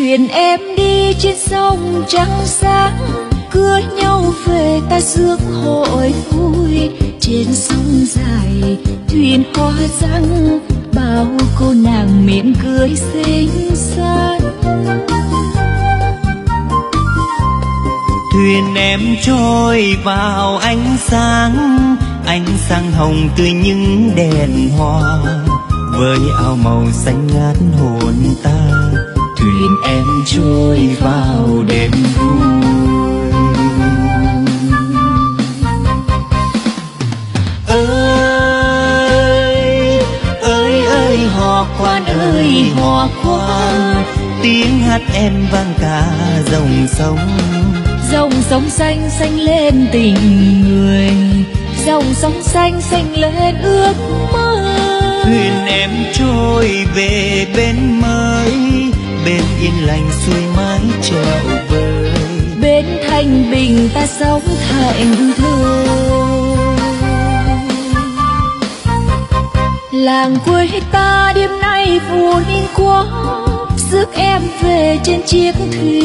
Thuyền em đi trên sông trắng sáng, cưới nhau về ta rước hội vui. Trên sông dài thuyền hoa răng, bao cô nàng miệng cười xinh xắn. Thuyền em trôi vào ánh sáng hồng tươi những đèn hoa, với áo màu xanh ngát hồn ta. Thuyền em trôi vào đêm vui. Ơi hò khoan ơi hò khoan, tiếng hát em vang cả dòng sông. Dòng sông xanh xanh lên tình người, dòng sông xanh xanh lên ước mơ. Thuyền em trôi về bên mới, bên yên lành xuôi mái trèo vơi. Bên thanh bình ta sống thảnh thơi. Làng quê ta đêm nay vui quá, rước em về trên chiếc thuyền.